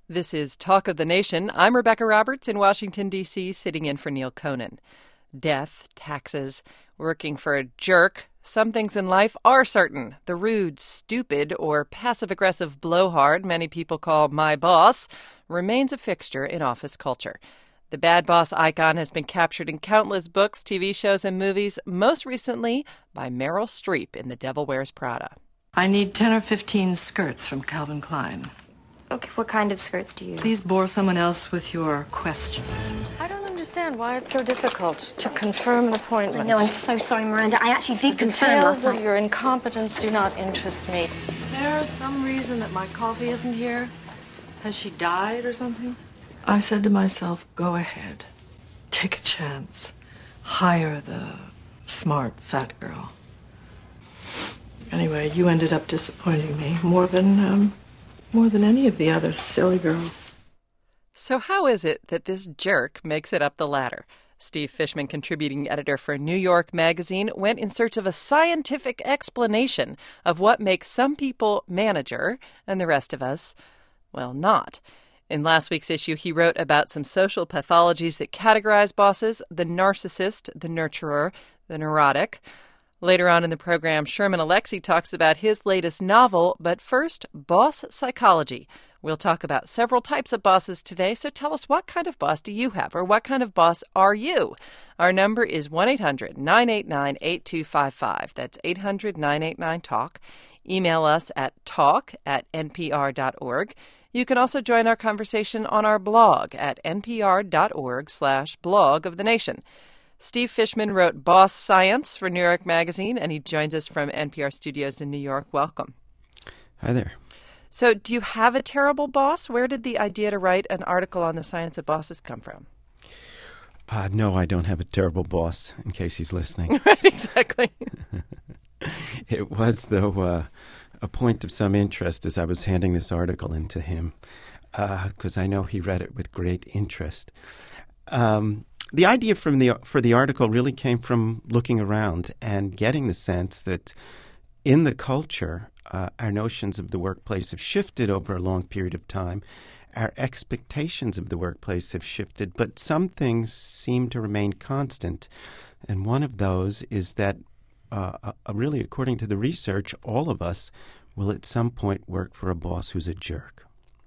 This is Talk of the Nation. I'm Rebecca Roberts in Washington, D.C., sitting in for Neil Conan. Death, taxes, working for a jerk. Some things in life are certain. The rude, stupid, or passive-aggressive blowhard many people call my boss remains a fixture in office culture. The bad boss icon has been captured in countless books, TV shows, and movies, most recently by Meryl Streep in The Devil Wears Prada. I need 10 or 15 skirts from Calvin Klein. Okay, what kind of skirts do you use? Please bore someone else with your questions. I don't understand why it's so difficult to confirm an appointment. No, I'm so sorry, Miranda. I actually did confirm Details last of night. your incompetence do not interest me. There's some reason that my coffee isn't here. Has she died or something? I said to myself, go ahead. Take a chance. Hire the smart fat girl. Anyway, you ended up disappointing me more than any of the other silly girls. So how is it that this jerk makes it up the ladder? Steve Fishman, contributing editor for New York Magazine, went in search of a scientific explanation of what makes some people manager and the rest of us, well, not. In last week's issue, he wrote about some social pathologies that categorize bosses: the narcissist, the nurturer, the neurotic. Later on in the program, Sherman Alexie talks about his latest novel, but first, boss psychology. We'll talk about several types of bosses today, so tell us, what kind of boss do you have, or what kind of boss are you? Our number is 1-800-989-8255. That's 800-989-TALK. Email us at talk@npr.org. You can also join our conversation on our blog at npr.org/blog of the nation. Steve Fishman wrote Boss Science for New York Magazine, and he joins us from NPR studios in New York. Welcome. Hi there. So do you have a terrible boss? Where did the idea to write an article on the science of bosses come from? No, I don't have a terrible boss, in case he's listening. Right, exactly. It was, though, a point of some interest as I was handing this article in to him, because I know he read it with great interest. The idea for the article really came from looking around and getting the sense that in the culture, our notions of the workplace have shifted over a long period of time. Our expectations of the workplace have shifted, but some things seem to remain constant. And one of those is that, really, according to the research, all of us will at some point work for a boss who's a jerk.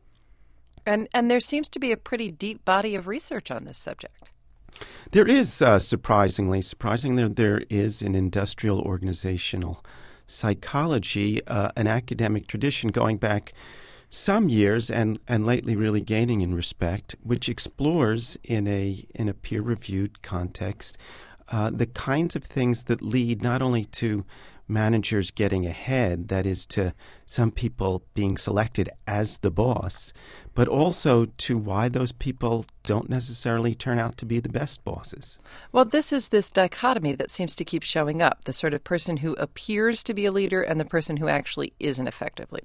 And there seems to be a pretty deep body of research on this subject. There is, surprisingly, there is in industrial organizational psychology an academic tradition going back some years and lately really gaining in respect, which explores in a peer-reviewed context the kinds of things that lead not only to managers getting ahead, that is, to some people being selected as the boss, but also to why those people don't necessarily turn out to be the best bosses. Well, this is this dichotomy that seems to keep showing up, the sort of person who appears to be a leader and the person who actually is an effective leader.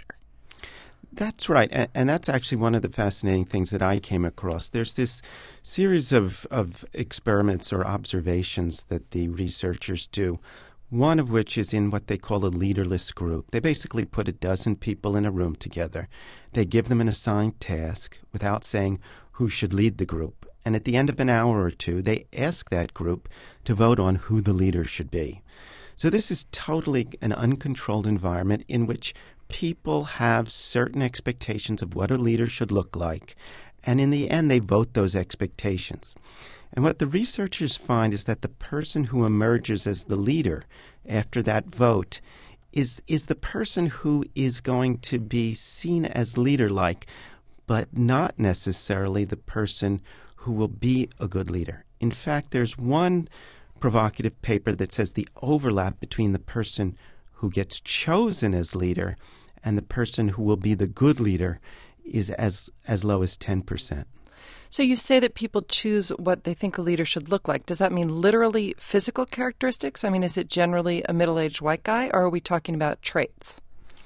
That's right, and that's actually one of the fascinating things that I came across. There's this series of experiments or observations that the researchers do, one of which is in what they call a leaderless group. They basically put a dozen people in a room together. They give them an assigned task without saying who should lead the group. And at the end of an hour or two, they ask that group to vote on who the leader should be. So this is totally an uncontrolled environment in which people have certain expectations of what a leader should look like, and in the end they vote those expectations. And what the researchers find is that the person who emerges as the leader after that vote is the person who is going to be seen as leader-like, but not necessarily the person who will be a good leader. In fact, there's one provocative paper that says the overlap between the person who gets chosen as leader and the person who will be the good leader is as low as 10%. So you say that people choose what they think a leader should look like. Does that mean literally physical characteristics? I mean, is it generally a middle-aged white guy, or are we talking about traits?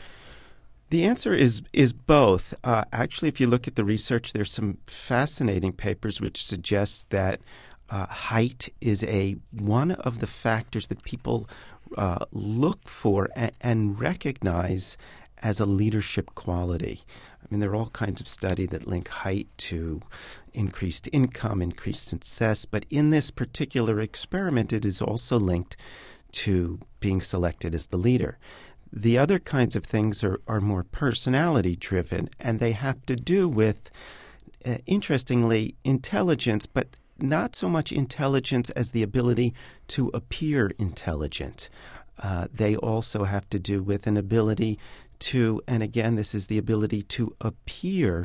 The answer is both. Actually, if you look at the research, there's some fascinating papers which suggest that height is one of the factors that people look for and recognize as a leadership quality. I mean, there are all kinds of studies that link height to increased income, increased success, but in this particular experiment, it is also linked to being selected as the leader. The other kinds of things are more personality-driven, and they have to do with, interestingly, intelligence, but not so much intelligence as the ability to appear intelligent. They also have to do with an ability to, and again, this is the ability to appear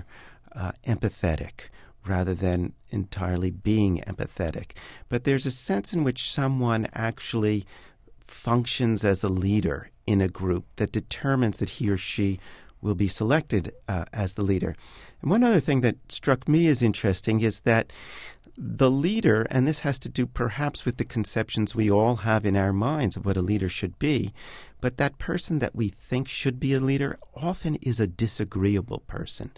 empathetic rather than entirely being empathetic. But there's a sense in which someone actually functions as a leader in a group that determines that he or she will be selected as the leader. And one other thing that struck me as interesting is that the leader, and this has to do perhaps with the conceptions we all have in our minds of what a leader should be, but that person that we think should be a leader often is a disagreeable person.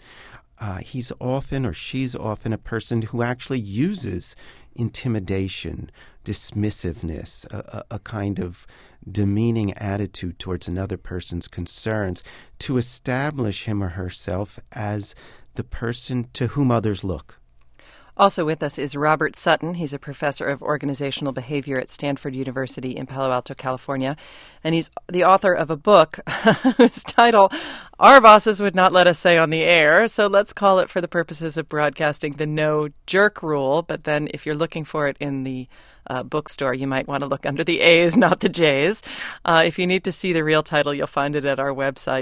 He's often or she's often a person who actually uses intimidation, dismissiveness, a kind of demeaning attitude towards another person's concerns to establish him or herself as the person to whom others look. Also with us is Robert Sutton. He's a professor of organizational behavior at Stanford University in Palo Alto, California. And he's the author of a book whose title, Our Bosses Would Not Let Us Say on the Air. So let's call it, for the purposes of broadcasting, the No Jerk Rule. But then if you're looking for it in the bookstore, you might want to look under the A's, not the J's. If you need to see the real title, you'll find it at our website,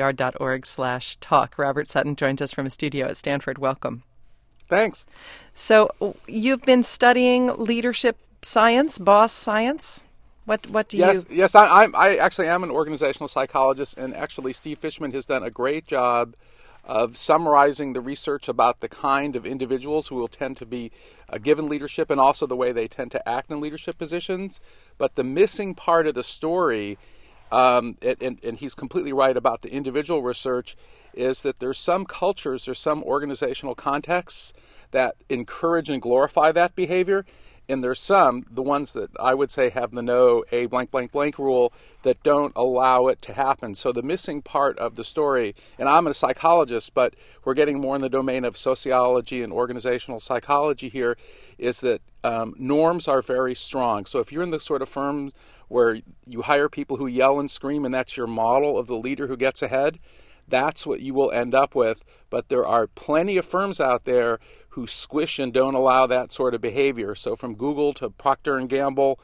npr.org/talk. Robert Sutton joins us from a studio at Stanford. Welcome. Thanks. So you've been studying leadership science, boss science? What do you... Yes, I actually am an organizational psychologist, and actually Steve Fishman has done a great job of summarizing the research about the kind of individuals who will tend to be given leadership and also the way they tend to act in leadership positions. But the missing part of the story, and he's completely right about the individual research, is that there's some cultures, there's some organizational contexts that encourage and glorify that behavior, and there's some, the ones that I would say have the no a blank blank blank rule, that don't allow it to happen. So the missing part of the story, and I'm a psychologist, but we're getting more in the domain of sociology and organizational psychology here, is that norms are very strong. So if you're in the sort of firms where you hire people who yell and scream and that's your model of the leader who gets ahead, that's what you will end up with. But there are plenty of firms out there who squish and don't allow that sort of behavior. So from Google to Procter & Gamble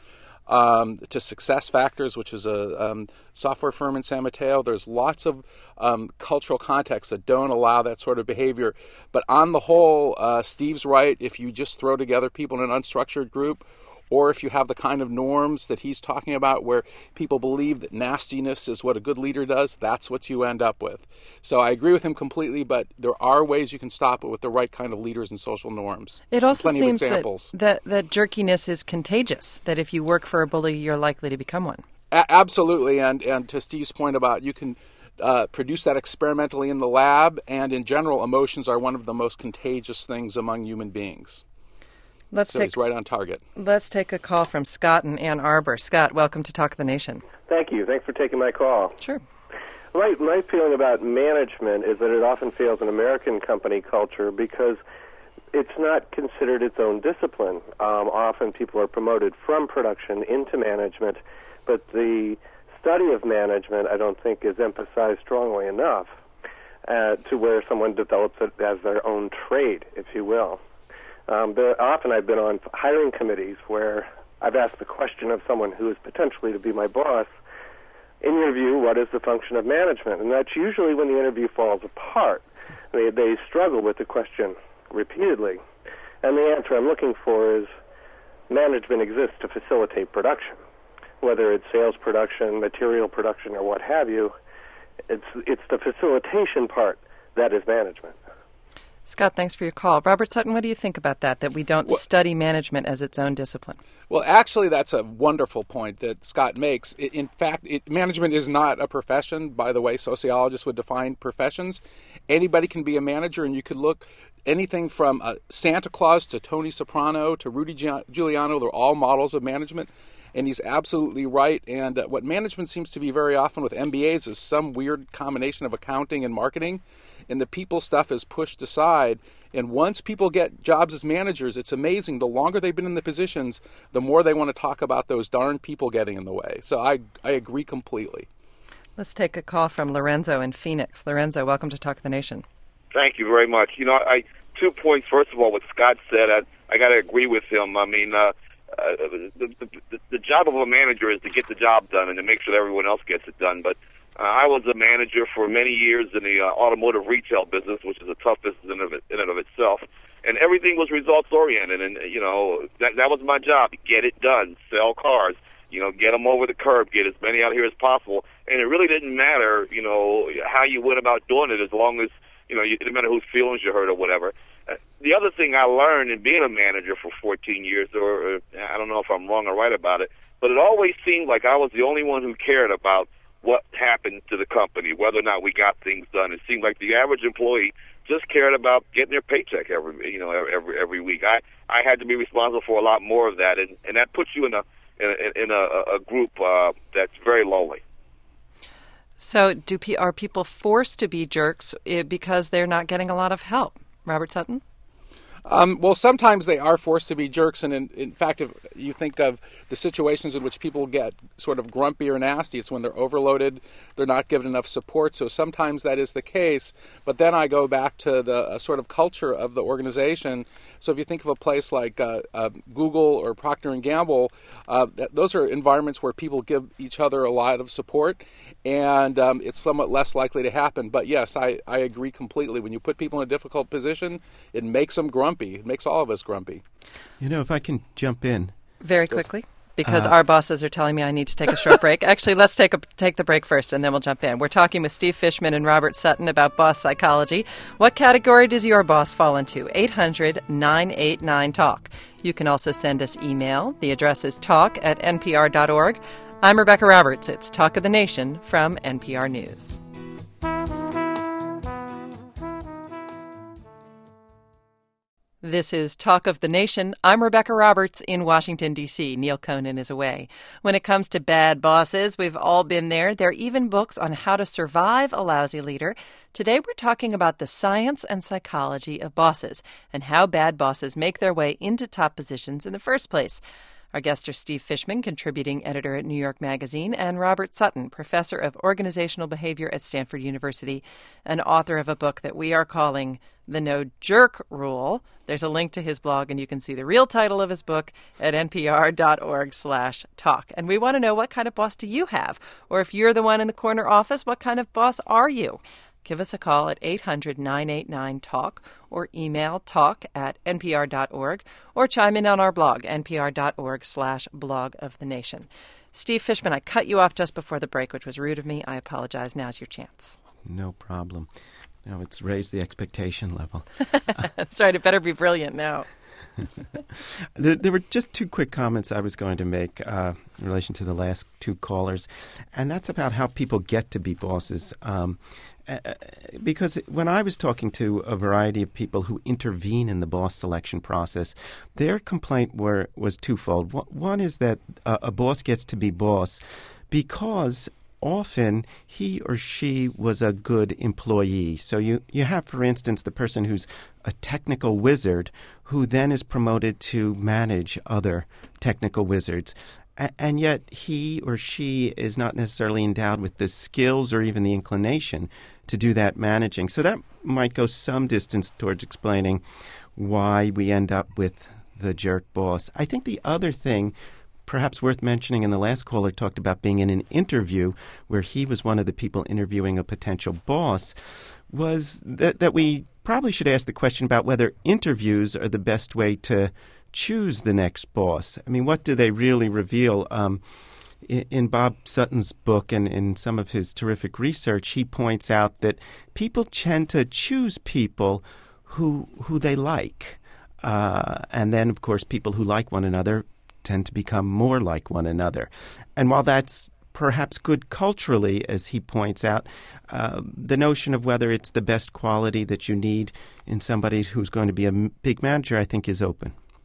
to SuccessFactors, which is a software firm in San Mateo, there's lots of cultural contexts that don't allow that sort of behavior. But on the whole, Steve's right. If you just throw together people in an unstructured group, or if you have the kind of norms that he's talking about where people believe that nastiness is what a good leader does, that's what you end up with. So I agree with him completely, but there are ways you can stop it with the right kind of leaders and social norms. It also seems that jerkiness is contagious, that if you work for a bully, you're likely to become one. Absolutely, and to Steve's point about you can produce that experimentally in the lab, and in general, emotions are one of the most contagious things among human beings. He's right on target. Let's take a call from Scott in Ann Arbor. Scott, welcome to Talk of the Nation. Thank you. Thanks for taking my call. Sure. My feeling about management is that it often fails in American company culture because it's not considered its own discipline. Often people are promoted from production into management, but the study of management I don't think is emphasized strongly enough to where someone develops it as their own trade, if you will. Often I've been on hiring committees where I've asked the question of someone who is potentially to be my boss, in your view, what is the function of management? And that's usually when the interview falls apart. They struggle with the question repeatedly. And the answer I'm looking for is management exists to facilitate production. Whether it's sales production, material production, or what have you, it's the facilitation part that is management. Scott, thanks for your call. Robert Sutton, what do you think about that we don't study management as its own discipline? Well, actually, that's a wonderful point that Scott makes. In fact, management is not a profession, by the way sociologists would define professions. Anybody can be a manager, and you could look anything from Santa Claus to Tony Soprano to Rudy Giuliano. They're all models of management. and he's absolutely right. And what management seems to be very often with MBAs is some weird combination of accounting and marketing, and the people stuff is pushed aside. And once people get jobs as managers, it's amazing. The longer they've been in the positions, the more they want to talk about those darn people getting in the way. So I agree completely. Let's take a call from Lorenzo in Phoenix. Lorenzo, welcome to Talk of the Nation. Thank you very much. 2 points. First of all, what Scott said, I got to agree with him. I mean, the job of a manager is to get the job done and to make sure that everyone else gets it done. But I was a manager for many years in the automotive retail business, which is a tough business in and of itself. And everything was results oriented, and that was my job: get it done, sell cars, get them over the curb, get as many out here as possible. And it really didn't matter, how you went about doing it, as long as it didn't matter whose feelings you hurt or whatever. The other thing I learned in being a manager for 14 years, or I don't know if I'm wrong or right about it, but it always seemed like I was the only one who cared about what happened to the company, whether or not we got things done. It seemed like the average employee just cared about getting their paycheck every week. I had to be responsible for a lot more of that, and that puts you in a group that's very lonely. So are people forced to be jerks because they're not getting a lot of help? Robert Sutton? Well, sometimes they are forced to be jerks, and in fact, if you think of the situations in which people get sort of grumpy or nasty, it's when they're overloaded, they're not given enough support, so sometimes that is the case. But then I go back to the sort of culture of the organization. So if you think of a place like Google or Procter & Gamble, those are environments where people give each other a lot of support, and it's somewhat less likely to happen. But yes, I agree completely. When you put people in a difficult position, it makes them grumpy. It makes all of us grumpy. If I can jump in. Very quickly, because our bosses are telling me I need to take a short break. Actually, let's take the break first, and then we'll jump in. We're talking with Steve Fishman and Robert Sutton about boss psychology. What category does your boss fall into? 800-989-TALK. You can also send us email. The address is talk@npr.org. I'm Rebecca Roberts. It's Talk of the Nation from NPR News. This is Talk of the Nation. I'm Rebecca Roberts in Washington, D.C. Neil Conan is away. When it comes to bad bosses, we've all been there. There are even books on how to survive a lousy leader. Today we're talking about the science and psychology of bosses and how bad bosses make their way into top positions in the first place. Our guests are Steve Fishman, contributing editor at New York Magazine, and Robert Sutton, professor of organizational behavior at Stanford University, and author of a book that we are calling The No Jerk Rule. There's a link to his blog, and you can see the real title of his book at npr.org/talk. And we want to know, what kind of boss do you have? Or if you're the one in the corner office, what kind of boss are you? Give us a call at 800-989-TALK or email talk@npr.org or chime in on our blog, npr.org/blog of the nation. Steve Fishman, I cut you off just before the break, which was rude of me. I apologize. Now's your chance. No problem. It's raised the expectation level. That's right. It better be brilliant now. There were just two quick comments I was going to make in relation to the last two callers, and that's about how people get to be bosses. Because when I was talking to a variety of people who intervene in the boss selection process, their complaint was twofold. One is that a boss gets to be boss because often he or she was a good employee. So you have, for instance, the person who's a technical wizard who then is promoted to manage other technical wizards. And yet he or she is not necessarily endowed with the skills or even the inclination to do that managing. So that might go some distance towards explaining why we end up with the jerk boss. I think the other thing, perhaps worth mentioning, and the last caller talked about being in an interview where he was one of the people interviewing a potential boss, was that we probably should ask the question about whether interviews are the best way to choose the next boss. I mean, what do they really reveal? In Bob Sutton's book and in some of his terrific research, he points out that people tend to choose people who they like. And then, of course, people who like one another tend to become more like one another. And while that's perhaps good culturally, as he points out, the notion of whether it's the best quality that you need in somebody who's going to be a big manager, I think, is open.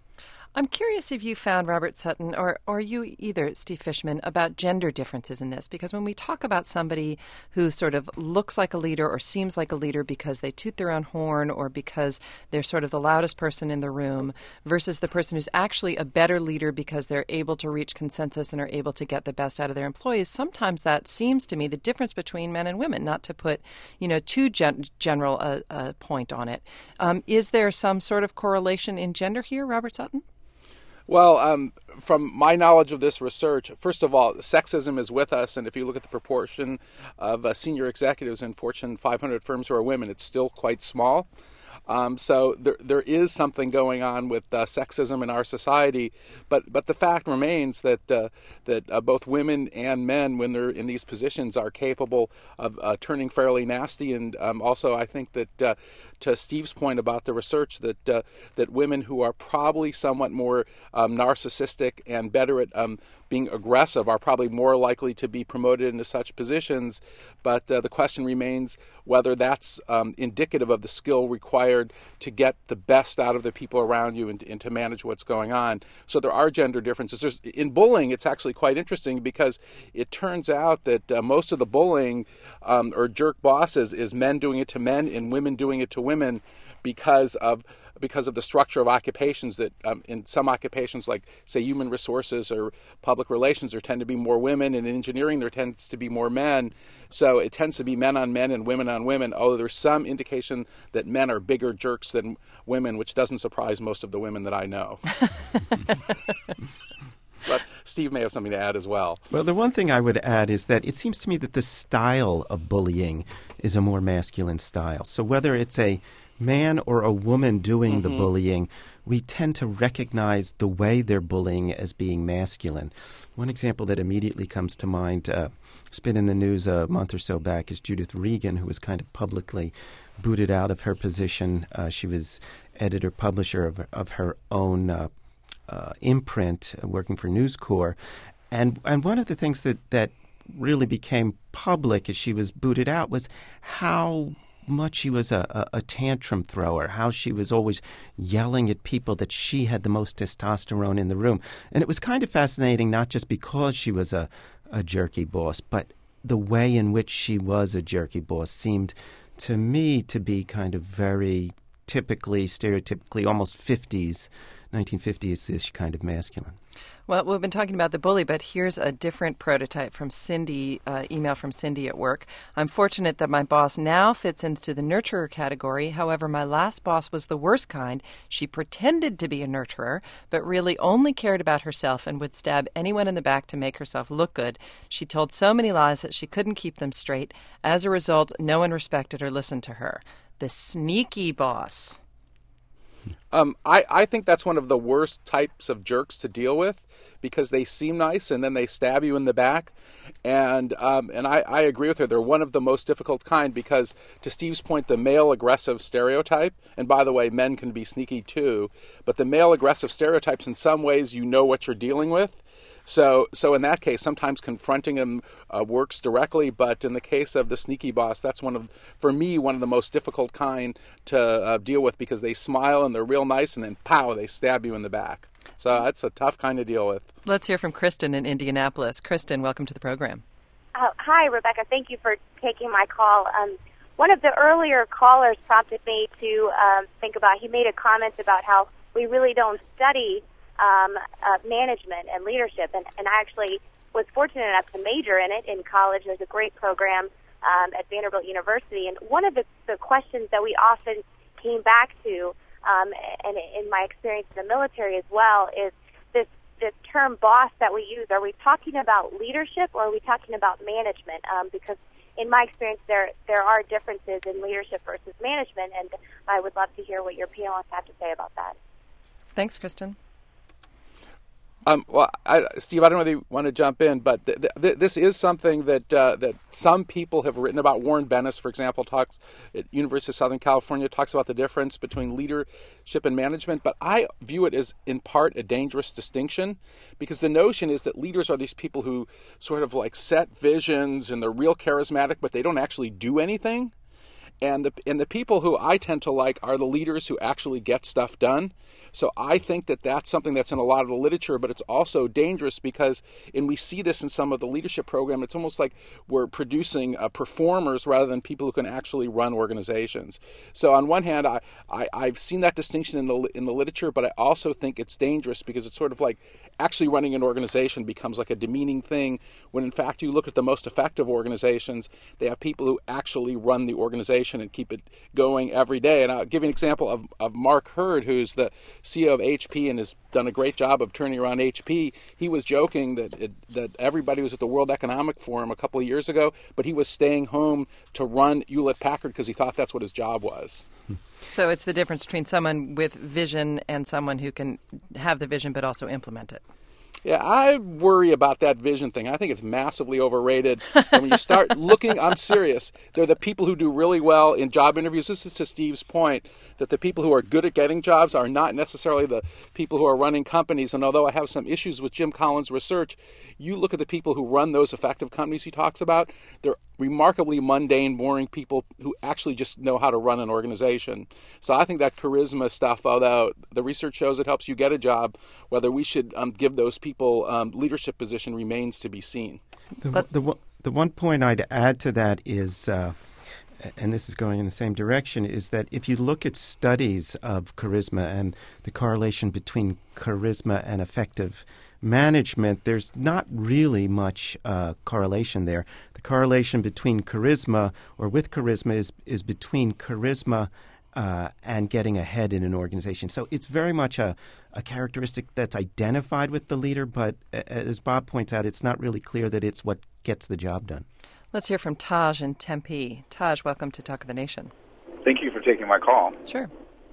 I'm curious if you found, Robert Sutton, or you either, Steve Fishman, about gender differences in this, because when we talk about somebody who sort of looks like a leader or seems like a leader because they toot their own horn or because they're sort of the loudest person in the room versus the person who's actually a better leader because they're able to reach consensus and are able to get the best out of their employees, sometimes that seems to me the difference between men and women, not to put, too general a point on it. Is there some sort of correlation in gender here, Robert Sutton? Well, from my knowledge of this research, first of all, sexism is with us, and if you look at the proportion of senior executives in Fortune 500 firms who are women, it's still quite small. So there is something going on with sexism in our society, but the fact remains that both women and men, when they're in these positions, are capable of turning fairly nasty. And also, I think that to Steve's point about the research, that women who are probably somewhat more narcissistic and better at being aggressive are probably more likely to be promoted into such positions. But the question remains whether that's indicative of the skill required to get the best out of the people around you and to manage what's going on. So there are gender differences. In bullying, it's actually quite interesting because it turns out that most of the bullying or jerk bosses is men doing it to men and women doing it to women because of the structure of occupations that in some occupations like, say, human resources or public relations, there tend to be more women, and in engineering there tends to be more men. So it tends to be men on men and women on women, although there's some indication that men are bigger jerks than women, which doesn't surprise most of the women that I know. But Steve may have something to add as well. Well, the one thing I would add is that it seems to me that the style of bullying is a more masculine style. So whether it's a man or a woman doing the bullying, we tend to recognize the way they're bullying as being masculine. One example that immediately comes to mind, it's been in the news a month or so back, is Judith Regan, who was kind of publicly booted out of her position. She was editor-publisher of her own imprint, working for News Corp. And one of the things that really became public as she was booted out was how much she was a tantrum thrower, how she was always yelling at people that she had the most testosterone in the room. And it was kind of fascinating, not just because she was a jerky boss, but the way in which she was a jerky boss seemed to me to be kind of very typically, stereotypically, almost 1950s-ish kind of masculine. Well, we've been talking about the bully, but here's a different prototype from Cindy, email from Cindy at work. I'm fortunate that my boss now fits into the nurturer category. However, my last boss was the worst kind. She pretended to be a nurturer, but really only cared about herself and would stab anyone in the back to make herself look good. She told so many lies that she couldn't keep them straight. As a result, no one respected or listened to her. The sneaky boss. I think that's one of the worst types of jerks to deal with because they seem nice and then they stab you in the back. And I agree with her. They're one of the most difficult kind because, to Steve's point, the male aggressive stereotype, and by the way, men can be sneaky too, but the male aggressive stereotypes, in some ways, you know what you're dealing with. So in that case, sometimes confronting him works directly, but in the case of the sneaky boss, that's for me, one of the most difficult kind to deal with because they smile and they're real nice, and then pow, they stab you in the back. So that's a tough kind to deal with. Let's hear from Kristen in Indianapolis. Kristen, welcome to the program. Hi, Rebecca. Thank you for taking my call. One of the earlier callers prompted me to think about, he made a comment about how we really don't study management and leadership, and I actually was fortunate enough to major in it in college. There's a great program at Vanderbilt University, and one of the questions that we often came back to, and in my experience in the military as well, is this term boss that we use. Are we talking about leadership or are we talking about management? Because in my experience, there are differences in leadership versus management, and I would love to hear what your panelists have to say about that. Thanks, Kristen. Well, Steve, I don't know whether you want to jump in, but this is something that some people have written about. Warren Bennis, for example, talks at University of Southern California, talks about the difference between leadership and management. But I view it as, in part, a dangerous distinction because the notion is that leaders are these people who sort of like set visions and they're real charismatic, but they don't actually do anything. And the people who I tend to like are the leaders who actually get stuff done. So I think that that's something that's in a lot of the literature, but it's also dangerous because, and we see this in some of the leadership program, it's almost like we're producing performers rather than people who can actually run organizations. So on one hand, I've seen that distinction in the literature, but I also think it's dangerous because it's sort of like actually running an organization becomes like a demeaning thing when in fact you look at the most effective organizations, they have people who actually run the organization and keep it going every day. And I'll give you an example of Mark Hurd, who's the CEO of HP and has done a great job of turning around HP. He was joking that everybody was at the World Economic Forum a couple of years ago, but he was staying home to run Hewlett-Packard because he thought that's what his job was. So it's the difference between someone with vision and someone who can have the vision but also implement it. Yeah, I worry about that vision thing. I think it's massively overrated. And when you start looking, I'm serious, they're the people who do really well in job interviews. This is to Steve's point, that the people who are good at getting jobs are not necessarily the people who are running companies. And although I have some issues with Jim Collins' research, you look at the people who run those effective companies he talks about, they're remarkably mundane, boring people who actually just know how to run an organization. So I think that charisma stuff, although the research shows it helps you get a job, whether we should give those people leadership position remains to be seen. The one point I'd add to that is, and this is going in the same direction, is that if you look at studies of charisma and the correlation between charisma and effective management, there's not really much correlation there. The correlation between charisma or with charisma is between charisma and getting ahead in an organization. So it's very much a characteristic that's identified with the leader, but as Bob points out, it's not really clear that it's what gets the job done. Let's hear from Taj in Tempe. Taj, welcome to Talk of the Nation. Thank you for taking my call. Sure.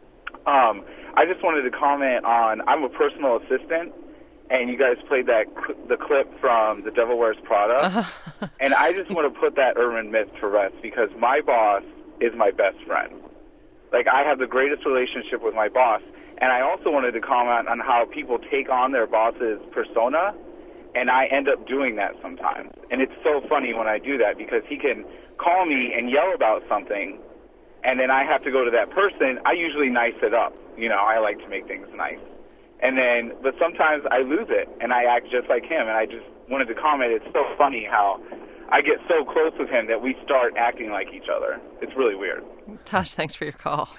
I just wanted to comment on, I'm a personal assistant, and you guys played the clip from The Devil Wears Prada, and I just want to put that urban myth to rest because my boss is my best friend. Like, I have the greatest relationship with my boss, and I also wanted to comment on how people take on their boss's persona, and I end up doing that sometimes. And it's so funny when I do that because he can call me and yell about something, and then I have to go to that person. I usually nice it up. You know, I like to make things nice. But sometimes I lose it, and I act just like him, and I just wanted to comment. It's so funny how I get so close with him that we start acting like each other. It's really weird. Tosh, thanks for your call.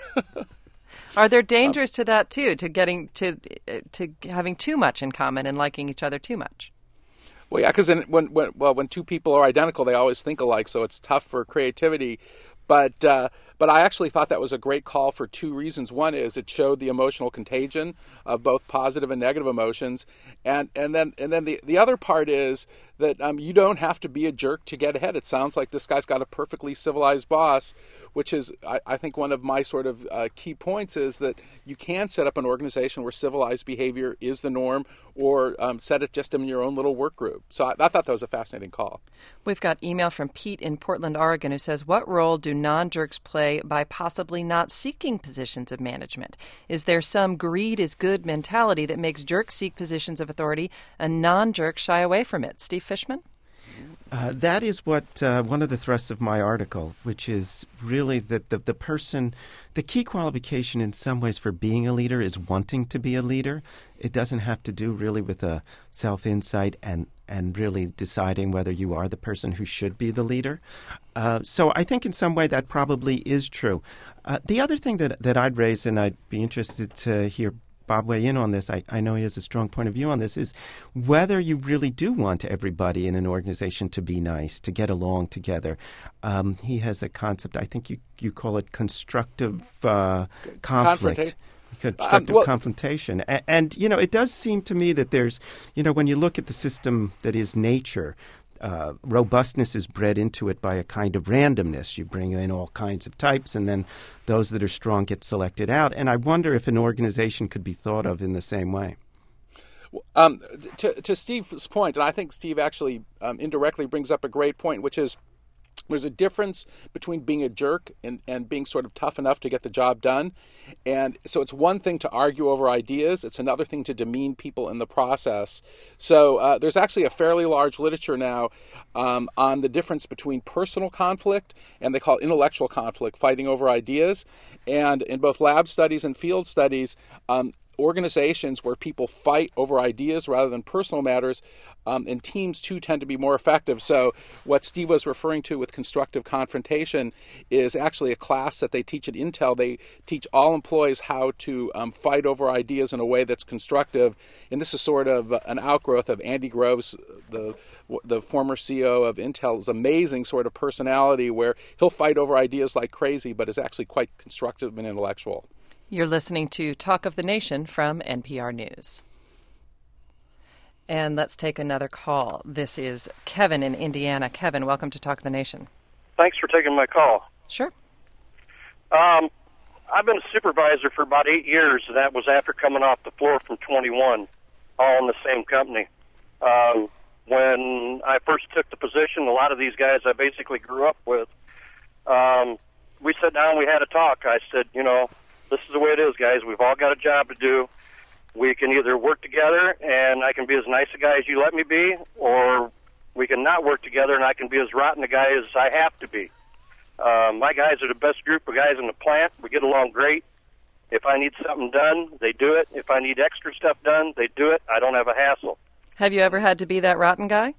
Are there dangers to that too, to getting to having too much in common and liking each other too much? Well, yeah, because when two people are identical, they always think alike, so it's tough for creativity. But I actually thought that was a great call for two reasons. One is it showed the emotional contagion of both positive and negative emotions, and then the other part is that you don't have to be a jerk to get ahead. It sounds like this guy's got a perfectly civilized boss, which is, I think, one of my sort of key points is that you can set up an organization where civilized behavior is the norm, or set it just in your own little work group. So I thought that was a fascinating call. We've got email from Pete in Portland, Oregon, who says, what role do non-jerks play by possibly not seeking positions of management? Is there some greed is good mentality that makes jerks seek positions of authority and non-jerks shy away from it? Steve Fishman? That is what one of the thrusts of my article, which is really that the person, the key qualification in some ways for being a leader is wanting to be a leader. It doesn't have to do really with a self-insight and really deciding whether you are the person who should be the leader. So I think in some way that probably is true. The other thing that I'd raise, and I'd be interested to hear Bob weigh in on this, I know he has a strong point of view on this, is whether you really do want everybody in an organization to be nice, to get along together. He has a concept, I think you call it constructive conflict. Constructive confrontation. And, it does seem to me that there's, when you look at the system that is nature, robustness is bred into it by a kind of randomness. You bring in all kinds of types, and then those that are strong get selected out. And I wonder if an organization could be thought of in the same way. To Steve's point, and I think Steve actually indirectly brings up a great point, which is There's a difference between being a jerk and being sort of tough enough to get the job done. And so it's one thing to argue over ideas. It's another thing to demean people in the process. So there's actually a fairly large literature now on the difference between personal conflict and they call it intellectual conflict, fighting over ideas. And in both lab studies and field studies, organizations where people fight over ideas rather than personal matters, and teams too tend to be more effective. So what Steve was referring to with constructive confrontation is actually a class that they teach at Intel. They teach all employees how to fight over ideas in a way that's constructive. And this is sort of an outgrowth of Andy Grove's, the former CEO of Intel's amazing sort of personality where he'll fight over ideas like crazy, but is actually quite constructive and intellectual. You're listening to Talk of the Nation from NPR News. And let's take another call. This is Kevin in Indiana. Kevin, welcome to Talk of the Nation. Thanks for taking my call. Sure. I've been a supervisor for about 8 years, and that was after coming off the floor from 21, all in the same company. When I first took the position, a lot of these guys I basically grew up with. We sat down, we had a talk. I said, this is the way it is, guys. We've all got a job to do. We can either work together and I can be as nice a guy as you let me be, or we can not work together and I can be as rotten a guy as I have to be. My guys are the best group of guys in the plant. We get along great. If I need something done, they do it. If I need extra stuff done, they do it. I don't have a hassle. Have you ever had to be that rotten guy?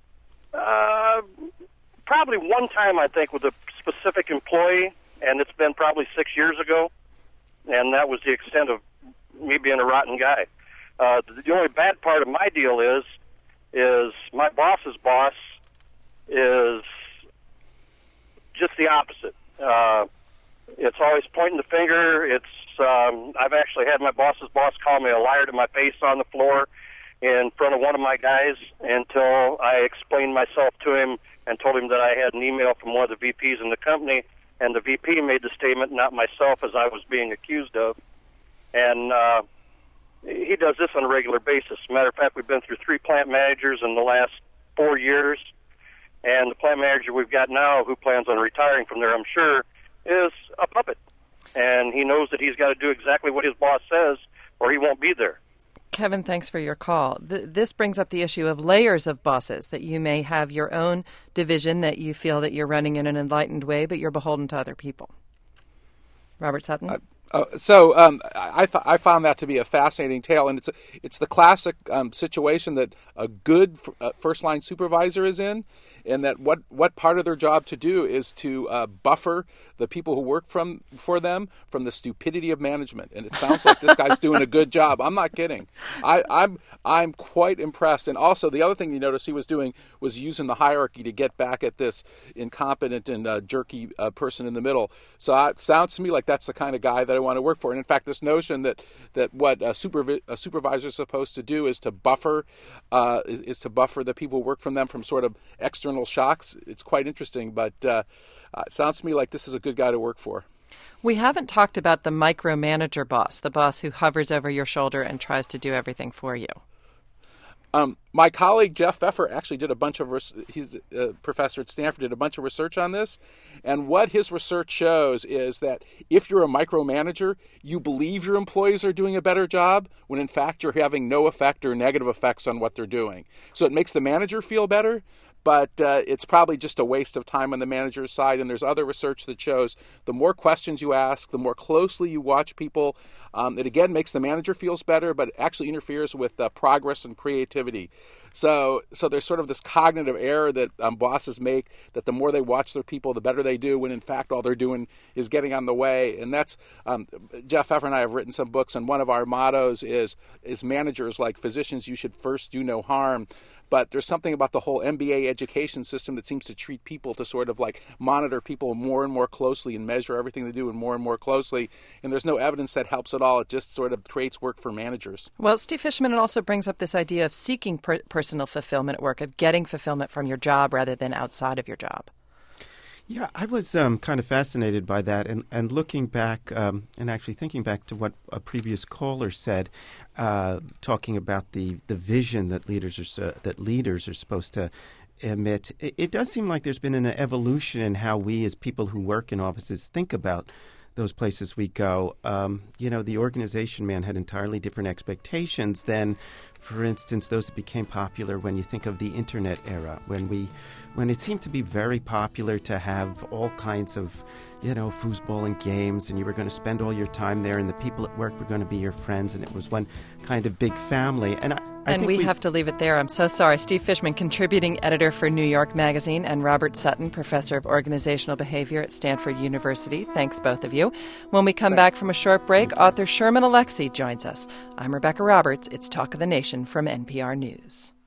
Probably one time, I think, with a specific employee, and it's been probably 6 years ago. And that was the extent of me being a rotten guy. The only bad part of my deal is my boss's boss is just the opposite. It's always pointing the finger. I've actually had my boss's boss call me a liar to my face on the floor in front of one of my guys until I explained myself to him and told him that I had an email from one of the VPs in the company. And the VP made the statement, not myself, as I was being accused of. And he does this on a regular basis. Matter of fact, we've been through 3 plant managers in the last 4 years. And the plant manager we've got now, who plans on retiring from there, I'm sure, is a puppet. And he knows that he's got to do exactly what his boss says, or he won't be there. Kevin, thanks for your call. This brings up the issue of layers of bosses, that you may have your own division that you feel that you're running in an enlightened way, but you're beholden to other people. Robert Sutton? I found that to be a fascinating tale, and it's the classic situation that a good first-line supervisor is in, and that what part of their job to do is to buffer the people who work for them from the stupidity of management. And it sounds like this guy's doing a good job. I'm not kidding. I'm quite impressed. And also the other thing you notice he was doing was using the hierarchy to get back at this incompetent and jerky person in the middle. So it sounds to me like that's the kind of guy that I want to work for. And in fact, this notion that what a supervisor is supposed to do is to buffer the people who work from them from sort of external shocks. It's quite interesting, but it sounds to me like this is a good guy to work for. We haven't talked about the micromanager boss, the boss who hovers over your shoulder and tries to do everything for you. My colleague Jeff Pfeffer actually did he's a professor at Stanford, did a bunch of research on this. And what his research shows is that if you're a micromanager, you believe your employees are doing a better job when in fact you're having no effect or negative effects on what they're doing. So it makes the manager feel better, but it's probably just a waste of time on the manager's side. And there's other research that shows the more questions you ask, the more closely you watch people, it again makes the manager feels better, but it actually interferes with progress and creativity. So there's sort of this cognitive error that bosses make, that the more they watch their people, the better they do, when in fact all they're doing is getting on the way. And that's Jeff Pfeffer and I have written some books, and one of our mottos is managers, like physicians, you should first do no harm. But there's something about the whole MBA education system that seems to treat people to sort of like monitor people more and more closely and measure everything they do and more closely. And there's no evidence that helps at all. It just sort of creates work for managers. Well, Steve Fishman also brings up this idea of seeking personal fulfillment at work, of getting fulfillment from your job rather than outside of your job. Yeah, I was kind of fascinated by that, and looking back and actually thinking back to what a previous caller said, talking about the vision that leaders are supposed to Amit, it does seem like there's been an evolution in how we as people who work in offices think about those places we go. The organization man had entirely different expectations than, for instance, those that became popular when you think of the internet era, when it seemed to be very popular to have all kinds of, foosball and games, and you were going to spend all your time there, and the people at work were going to be your friends, and it was one kind of big family. And we have to leave it there. I'm so sorry. Steve Fishman, contributing editor for New York Magazine, and Robert Sutton, professor of organizational behavior at Stanford University. Thanks, both of you. When we come back from a short break, author Sherman Alexie joins us. I'm Rebecca Roberts. It's Talk of the Nation from NPR News.